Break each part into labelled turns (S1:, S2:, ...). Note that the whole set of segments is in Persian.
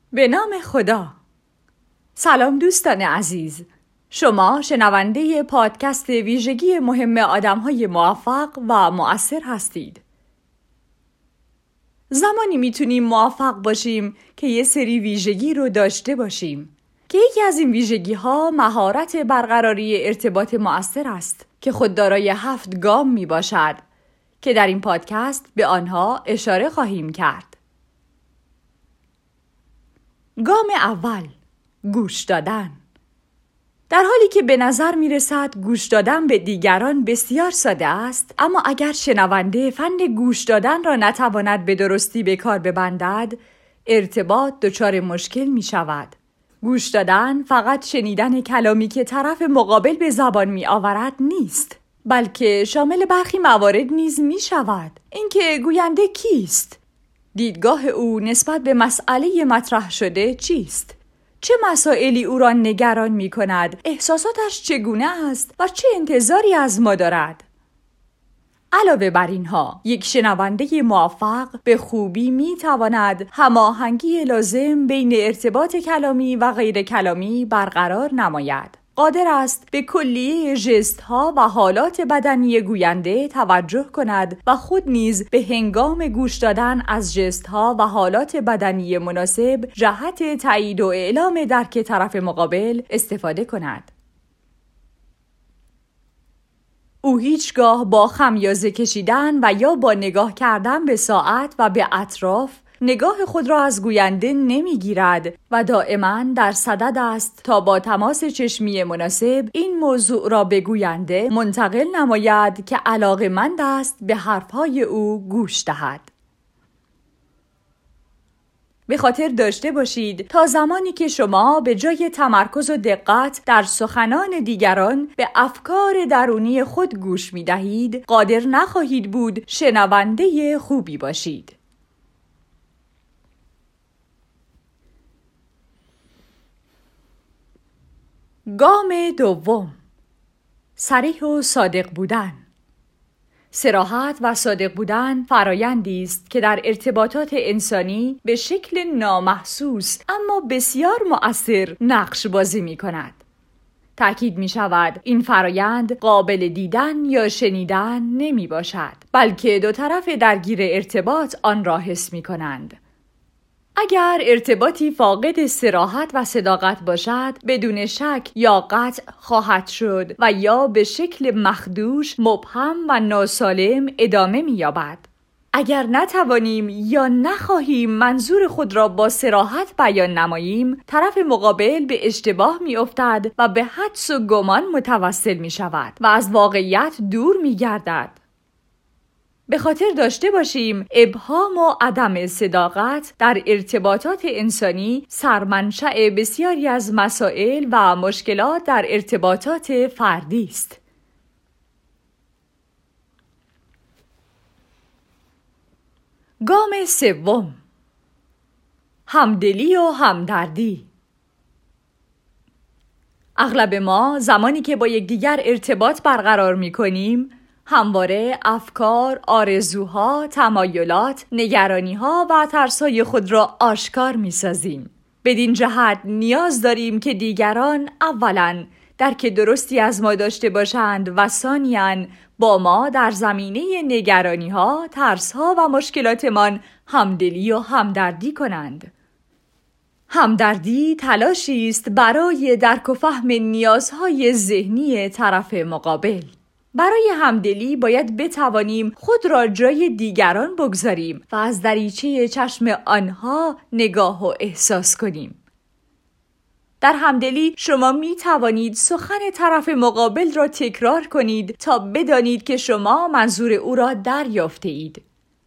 S1: به نام خدا. سلام دوستان عزیز، شما شنونده پادکست ویژگی مهم آدم‌های موفق و مؤثر هستید. زمانی میتونیم موفق باشیم که یه سری ویژگی رو داشته باشیم که یکی از این ویژگی‌ها مهارت برقراری ارتباط مؤثر است که خود دارای 7 گام میباشد که در این پادکست به آنها اشاره خواهیم کرد. گام اول، گوش دادن. در حالی که به نظر می رسد گوش دادن به دیگران بسیار ساده است، اما اگر شنونده فن گوش دادن را نتواند به درستی به کار ببندد، ارتباط دچار مشکل می شود. گوش دادن فقط شنیدن کلامی که طرف مقابل به زبان می آورد نیست، بلکه شامل برخی موارد نیز می شود. اینکه گوینده کیست؟ دیدگاه او نسبت به مسئله مطرح شده چیست؟ چه مسائلی او را نگران می کند؟ احساساتش چگونه است و چه انتظاری از ما دارد؟ علاوه بر اینها، یک شنونده موفق به خوبی می تواند هماهنگی لازم بین ارتباط کلامی و غیر کلامی برقرار نماید. قادر است به کلیه ژست‌ها و حالات بدنی گوینده توجه کند و خود نیز به هنگام گوش دادن از ژست‌ها و حالات بدنی مناسب جهت تایید و اعلام درک طرف مقابل استفاده کند. او هیچگاه با خمیازه کشیدن و یا با نگاه کردن به ساعت و به اطراف نگاه خود را از گوینده نمیگیرد و دائما در صدد است تا با تماس چشمی مناسب این موضوع را به گوینده منتقل نماید که علاقه‌مند است به حرفهای او گوش دهد. به خاطر داشته باشید تا زمانی که شما به جای تمرکز و دقت در سخنان دیگران به افکار درونی خود گوش می دهید، قادر نخواهید بود شنونده خوبی باشید. گام دوم، صریح و صادق بودن. صراحت و صادق بودن فرایندی است که در ارتباطات انسانی به شکل نامحسوس اما بسیار مؤثر نقش بازی می کند. تأکید می شود این فرایند قابل دیدن یا شنیدن نمی باشد، بلکه دو طرف درگیر ارتباط آن را حس می کنند. اگر ارتباطی فاقد صراحت و صداقت باشد، بدون شک یا قطع خواهد شد و یا به شکل مخدوش، مبهم و ناسالم ادامه می‌یابد. اگر نتوانیم یا نخواهیم منظور خود را با صراحت بیان نماییم، طرف مقابل به اشتباه می‌افتد و به حدس و گمان متوسل می‌شود و از واقعیت دور می‌گردد. به خاطر داشته باشیم ابهام و عدم صداقت در ارتباطات انسانی سرمنشأ بسیاری از مسائل و مشکلات در ارتباطات فردی است. گام سوم، همدلی و همدردی. اغلب ما زمانی که با یکدیگر ارتباط برقرار می‌کنیم، همواره افکار، آرزوها، تمایلات، نگرانیها و ترس‌های خود را آشکار می‌سازیم. بدین جهت نیاز داریم که دیگران اولاً درک درستی از ما داشته باشند و ثانیاً با ما در زمینه نگرانی‌ها، ترس‌ها و مشکلاتمان همدلی و همدردی کنند. همدردی تلاشی است برای درک و فهم نیازهای ذهنی طرف مقابل. برای همدلی باید بتوانیم خود را جای دیگران بگذاریم و از دریچه چشم آنها نگاه و احساس کنیم. در همدلی شما می توانید سخن طرف مقابل را تکرار کنید تا بدانید که شما منظور او را دریافته اید.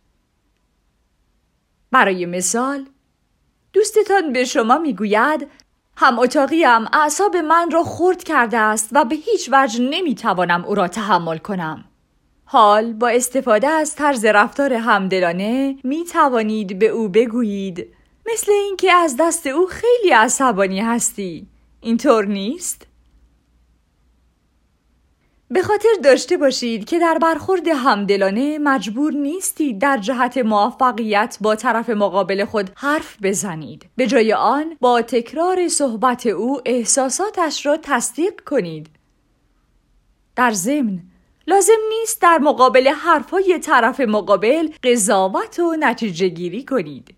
S1: برای مثال، دوستتان به شما می گوید هم اتاقیم اعصاب من را خرد کرده است و به هیچ وجه نمیتوانم او را تحمل کنم. حال با استفاده از طرز رفتار همدلانه می توانید به او بگویید مثل اینکه از دست او خیلی عصبانی هستی. اینطور نیست؟ به خاطر داشته باشید که در برخورد همدلانه مجبور نیستید در جهت موفقیت با طرف مقابل خود حرف بزنید. به جای آن با تکرار صحبت او احساساتش را تصدیق کنید. در ضمن لازم نیست در مقابل حرفهای طرف مقابل قضاوت و نتیجه گیری کنید.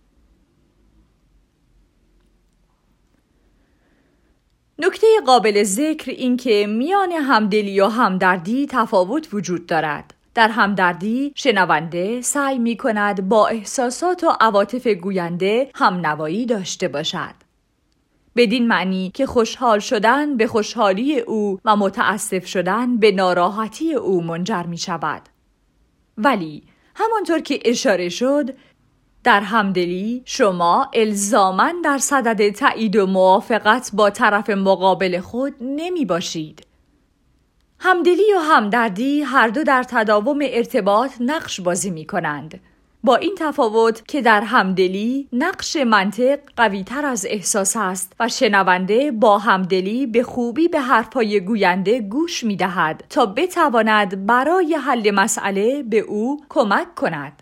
S1: نکته قابل ذکر این که میان همدلی و همدردی تفاوت وجود دارد. در همدردی شنونده سعی می کند با احساسات و عواطف گوینده همنوایی داشته باشد. بدین معنی که خوشحال شدن به خوشحالی او و متاسف شدن به ناراحتی او منجر می شود. ولی همانطور که اشاره شد، در همدلی شما الزاماً در صدد تایید و موافقت با طرف مقابل خود نمی باشید. همدلی و همدردی هر دو در تداوم ارتباط نقش بازی می کنند. با این تفاوت که در همدلی نقش منطق قوی تر از احساس است و شنونده با همدلی به خوبی به حرفهای گوینده گوش می دهد تا بتواند برای حل مسئله به او کمک کند.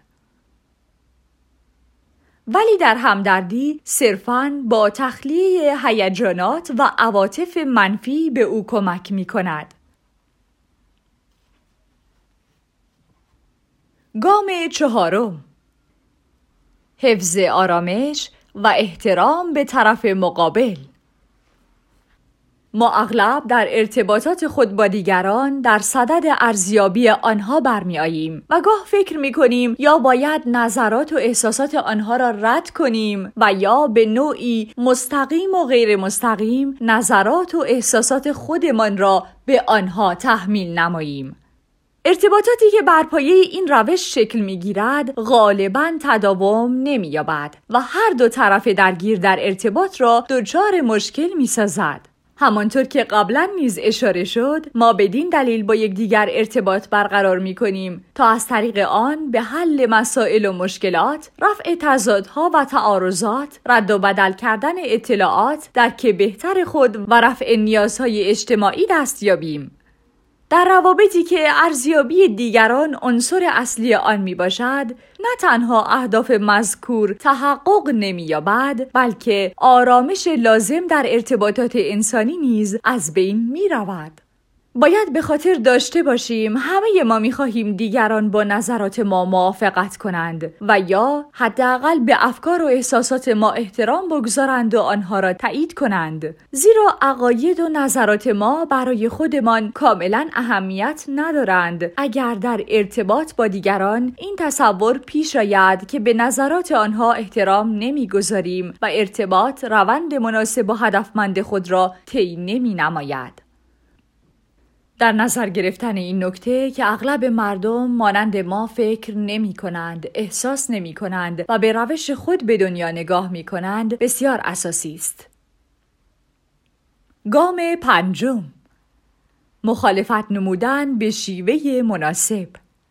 S1: ولی در همدردی صرفاً با تخلیه هیجانات و عواطف منفی به او کمک می کند. گام چهارم، حفظ آرامش و احترام به طرف مقابل. ما اغلب در ارتباطات خود با دیگران در صدد ارزیابی آنها برمی آییم و گاه فکر می کنیم یا باید نظرات و احساسات آنها را رد کنیم و یا به نوعی مستقیم و غیر مستقیم نظرات و احساسات خودمان را به آنها تحمیل نماییم. ارتباطاتی که بر پایه این روش شکل می‌گیرد غالباً تداوم نمی‌یابد و هر دو طرف درگیر در ارتباط را دچار مشکل می‌سازد. همانطور که قبلا نیز اشاره شد، ما بدین دلیل با یکدیگر ارتباط برقرار می‌کنیم تا از طریق آن به حل مسائل و مشکلات، رفع تضادها و تعارضات، رد و بدل کردن اطلاعات، درک بهتر خود و رفع نیازهای اجتماعی دست یابیم. در روابطی که ارزیابی دیگران عنصر اصلی آن می باشد، نه تنها اهداف مذکور تحقق نمی یابد، بلکه آرامش لازم در ارتباطات انسانی نیز از بین می رود. باید به خاطر داشته باشیم همه ما می خواهیم دیگران با نظرات ما موافقت کنند و یا حداقل به افکار و احساسات ما احترام بگذارند و آنها را تایید کنند. زیرا عقاید و نظرات ما برای خودمان کاملا اهمیت ندارند اگر در ارتباط با دیگران این تصور پیش آید که به نظرات آنها احترام نمیگذاریم و ارتباط روند مناسب و هدفمند خود را طی نمی‌نماید. در نظر گرفتن این نکته که اغلب مردم مانند ما فکر نمی کنند، احساس نمی کنند و به روش خود به دنیا نگاه می کنند بسیار اساسی است. گام پنجم، مخالفت نمودن به شیوه مناسب.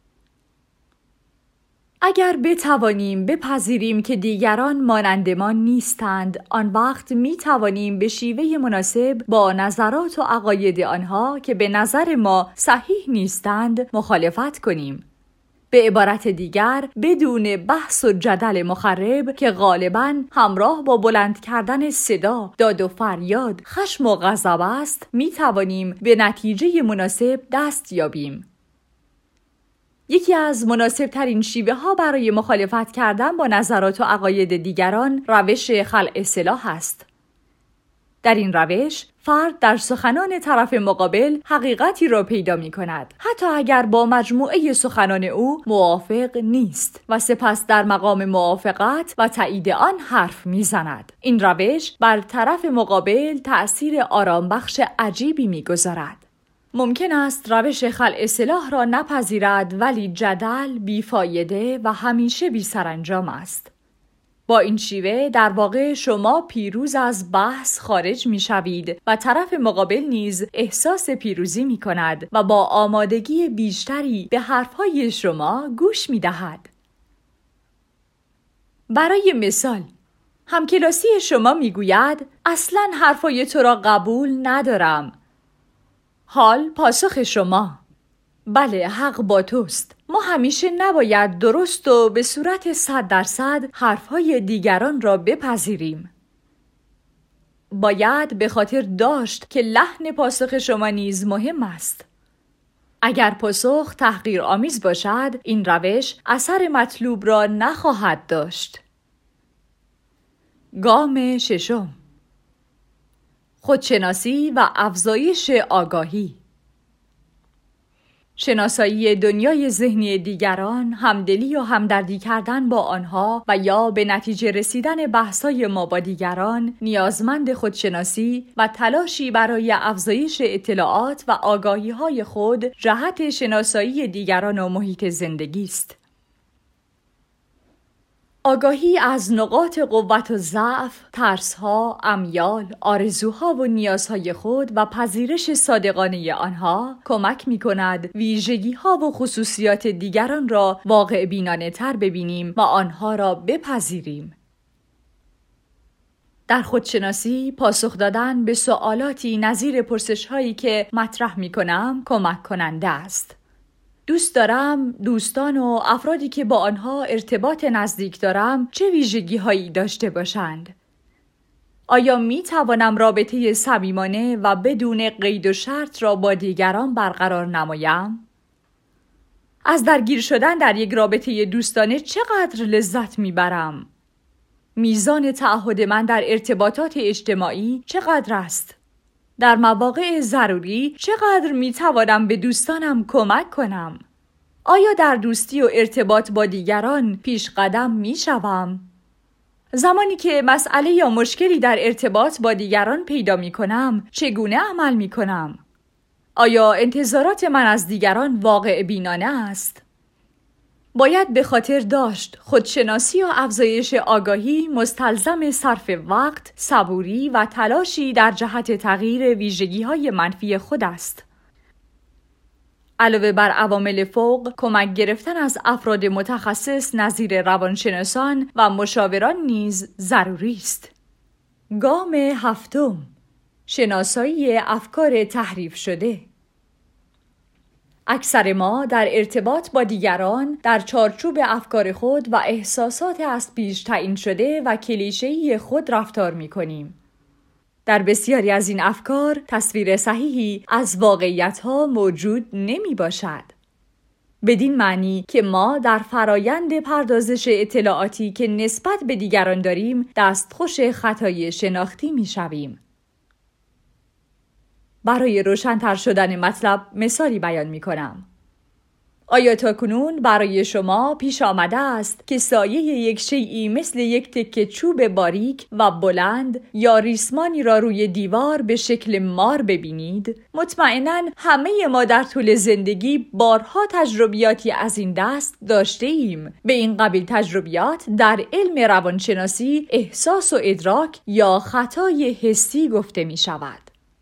S1: اگر بتوانیم بپذیریم که دیگران مانند ما نیستند، آن وقت می توانیم به شیوه مناسب با نظرات و عقاید آنها که به نظر ما صحیح نیستند مخالفت کنیم. به عبارت دیگر، بدون بحث و جدل مخرب که غالباً همراه با بلند کردن صدا، داد و فریاد، خشم و غضب است، می توانیم به نتیجه مناسب دست یابیم. یکی از مناسب ترین شیوه ها برای مخالفت کردن با نظرات و عقاید دیگران روش خلع سلاح است. در این روش، فرد در سخنان طرف مقابل حقیقتی را پیدا می کند، حتی اگر با مجموعه سخنان او موافق نیست و سپس در مقام موافقت و تایید آن حرف می زند. این روش بر طرف مقابل تأثیر آرامبخش عجیبی می گذارد. ممکن است روش خلع سلاح را نپذیرد، ولی جدل بیفایده و همیشه بی سرانجام است. با این شیوه در واقع شما پیروز از بحث خارج می شوید و طرف مقابل نیز احساس پیروزی می کند و با آمادگی بیشتری به حرفهای شما گوش می دهد. برای مثال، همکلاسی شما می گوید اصلاً حرفای تو را قبول ندارم. حال پاسخ شما. بله، حق با توست. ما همیشه نباید درست و به صورت 100% حرفهای دیگران را بپذیریم. باید به خاطر داشت که لحن پاسخ شما نیز مهم است. اگر پاسخ تحقیرآمیز باشد، این روش اثر مطلوب را نخواهد داشت. گام 6: خودشناسی و افزایش آگاهی. شناسایی دنیای ذهنی دیگران، همدلی و همدردی کردن با آنها و یا به نتیجه رسیدن بحث‌های ما با دیگران نیازمند خودشناسی و تلاشی برای افزایش اطلاعات و آگاهی‌های خود جهت شناسایی دیگران و محیط زندگی است. آگاهی از نقاط قوت و ضعف، ترس‌ها، امیال، آرزوها و نیازهای خود و پذیرش صادقانه آنها کمک می‌کند ویژگی‌ها و خصوصیات دیگران را واقع بینانه‌تر ببینیم و آنها را بپذیریم. در خودشناسی پاسخ دادن به سوالاتی نظیر پرسش‌هایی که مطرح می‌کنم کمک کننده است. دوست دارم دوستان و افرادی که با آنها ارتباط نزدیک دارم چه ویژگی‌هایی داشته باشند؟ آیا می توانم رابطه صمیمانه و بدون قید و شرط را با دیگران برقرار نمایم؟ از درگیر شدن در یک رابطه دوستانه چقدر لذت میبرم؟ میزان تعهد من در ارتباطات اجتماعی چقدر است؟ در مواقع ضروری چقدر میتوانم به دوستانم کمک کنم؟ آیا در دوستی و ارتباط با دیگران پیش قدم میشوم؟ زمانی که مسئله یا مشکلی در ارتباط با دیگران پیدا میکنم چگونه عمل میکنم؟ آیا انتظارات من از دیگران واقع بینانه است؟ باید به خاطر داشت خودشناسی و افزایش آگاهی مستلزم صرف وقت، صبوری و تلاشی در جهت تغییر ویژگی‌های منفی خود است. علاوه بر عوامل فوق، کمک گرفتن از افراد متخصص نظیر روانشناسان و مشاوران نیز ضروری است. گام 7: شناسایی افکار تحریف شده. اکثر ما در ارتباط با دیگران در چارچوب افکار خود و احساسات از پیش تعیین شده و کلیشه‌ای خود رفتار می‌کنیم. در بسیاری از این افکار تصویر صحیحی از واقعیت‌ها موجود نمی‌باشد. بدین معنی که ما در فرایند پردازش اطلاعاتی که نسبت به دیگران داریم دستخوش خطای شناختی می‌شویم. برای روشن‌تر شدن مطلب مثالی بیان می‌کنم. آیا تاکنون برای شما پیش آمده است که سایه یک شیئی مثل یک تکه چوب باریک و بلند یا ریسمانی را روی دیوار به شکل مار ببینید؟ مطمئناً همه ما در طول زندگی بارها تجربیاتی از این دست داشته ایم. به این قبیل تجربیات در علم روانشناسی احساس و ادراک یا خطای حسی گفته می شود.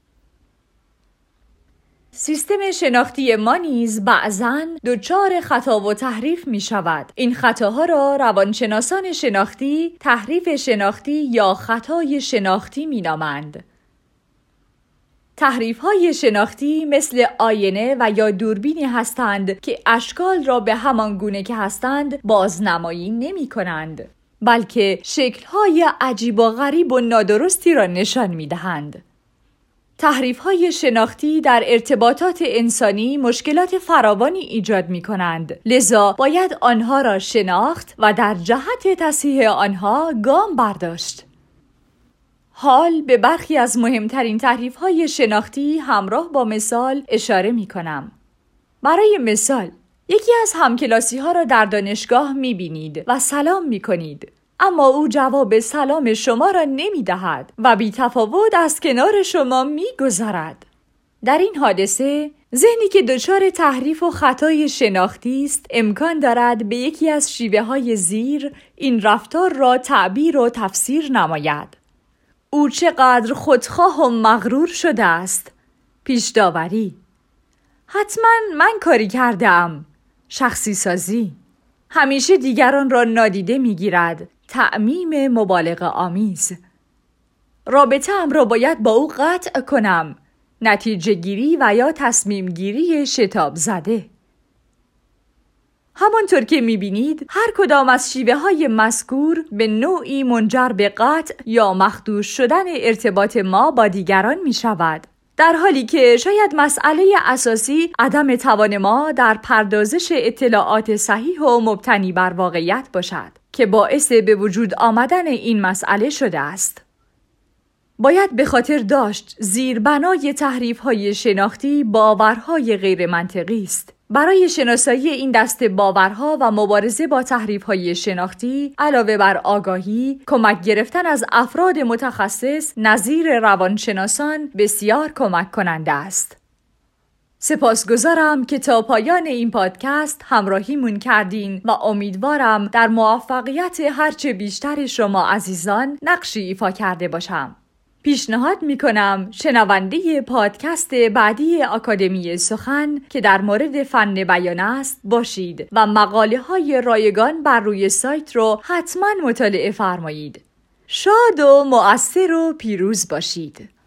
S1: سیستم شناختی ما نیز بعضاً دچار خطا و تحریف می شود. این خطاها را روانشناسان شناختی تحریف شناختی یا خطای شناختی می نامند. تحریف‌های شناختی مثل آینه و یا دوربینی هستند که اشکال را به همان گونه که هستند بازنمایی نمی کنند، بلکه شکل‌های عجیب و غریب و نادرستی را نشان می دهند. تحریف‌های شناختی در ارتباطات انسانی مشکلات فراوانی ایجاد می‌کنند. لذا باید آنها را شناخت و در جهت تصحیح آنها گام برداشت. حال به برخی از مهمترین تحریف‌های شناختی همراه با مثال اشاره می‌کنم. برای مثال، یکی از همکلاسی‌ها را در دانشگاه می‌بینید و سلام می‌کنید. اما او جواب سلام شما را نمی دهد و بی تفاوت از کنار شما می گذرد. در این حادثه، ذهنی که دچار تحریف و خطای شناختی است، امکان دارد به یکی از شیوه های زیر این رفتار را تعبیر و تفسیر نماید. او چقدر خودخواه و مغرور شده است. پیش داوری: حتما من کاری کردم. شخصی سازی: همیشه دیگران را نادیده می گیرد. تعمیم مبالغه آمیز: رابطه‌ام را باید با او قطع کنم. نتیجه گیری و یا تصمیم گیری شتاب زده. همانطور که می‌بینید هر کدام از شیوه های مذکور به نوعی منجر به قطع یا مخدوش شدن ارتباط ما با دیگران می‌شود، در حالی که شاید مسئله اساسی عدم توان ما در پردازش اطلاعات صحیح و مبتنی بر واقعیت باشد که باعث به وجود آمدن این مسئله شده است. باید به خاطر داشت زیربنای تحریف‌های شناختی باورهای غیر منطقی است. برای شناسایی این دسته باورها و مبارزه با تحریف‌های شناختی، علاوه بر آگاهی، کمک گرفتن از افراد متخصص نظیر روانشناسان بسیار کمک کننده است. سپاسگزارم که تا پایان این پادکست همراهیمون کردین و امیدوارم در موفقیت هرچه بیشتر شما عزیزان نقشی ایفا کرده باشم. پیشنهاد میکنم شنونده پادکست بعدی آکادمی سخن که در مورد فن بیان است باشید و مقاله های رایگان بر روی سایت رو حتما مطالعه فرمایید. شاد و مؤثر و پیروز باشید.